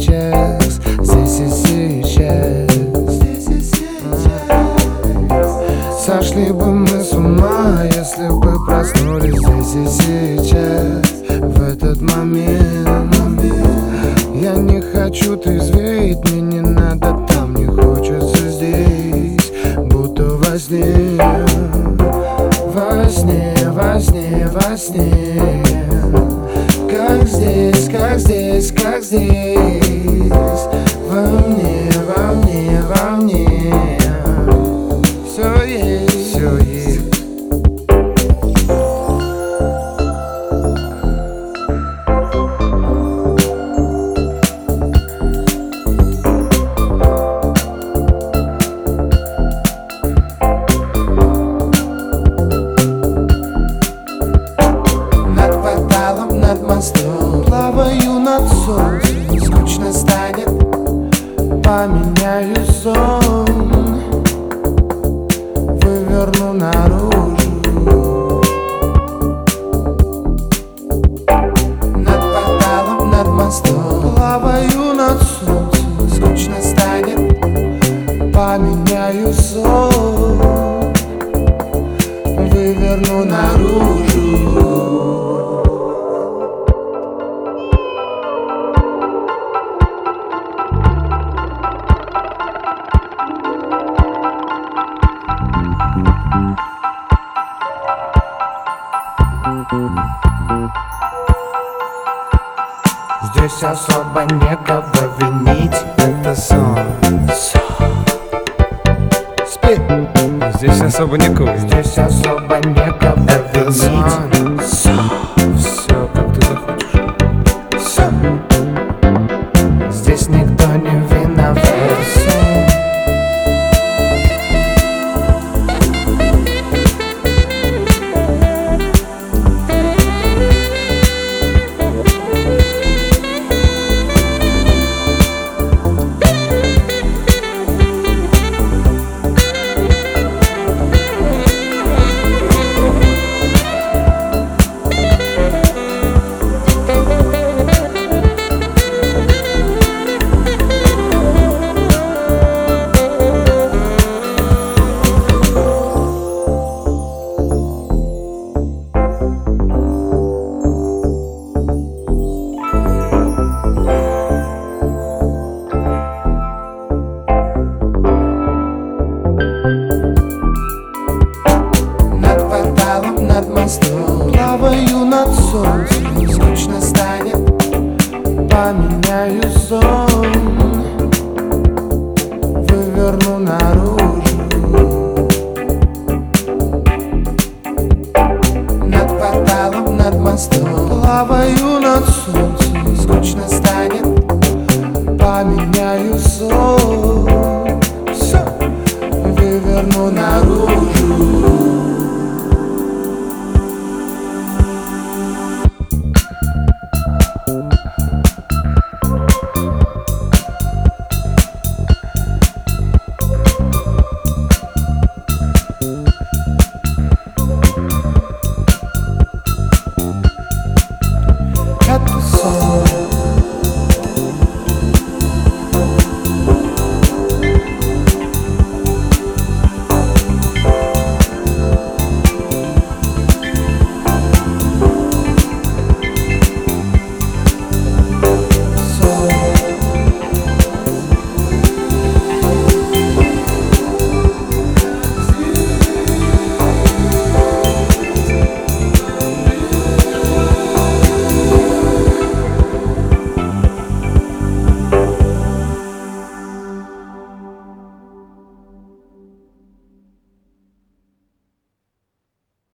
сейчас, здесь и сейчас. Сошли бы мы с ума, если бы проснулись здесь и сейчас, в этот момент. Я не хочу трезветь, мне не надо там, не хочется здесь, будто во сне. Во сне, во сне, во сне. Как здесь, как здесь, как здесь. Во мне, во мне, во мне. Все есть, все есть. Над мостом плаваю над солнцем, скучно станет, поменяю сон, выверну наружу. Над порталом, над мостом плаваю над солнцем, скучно станет, поменяю сон, выверну наружу. Здесь особо некого винить, это сон. Спи. Здесь особо некого. Здесь особо некого винить. Все, как ты захочешь. Сон. Здесь никто не виноват. Над мостом плаваю над солнцем, скучно станет, поменяю сон, выверну наружу. Над порталом, над мостом плаваю над солнцем, скучно станет, поменяю сон.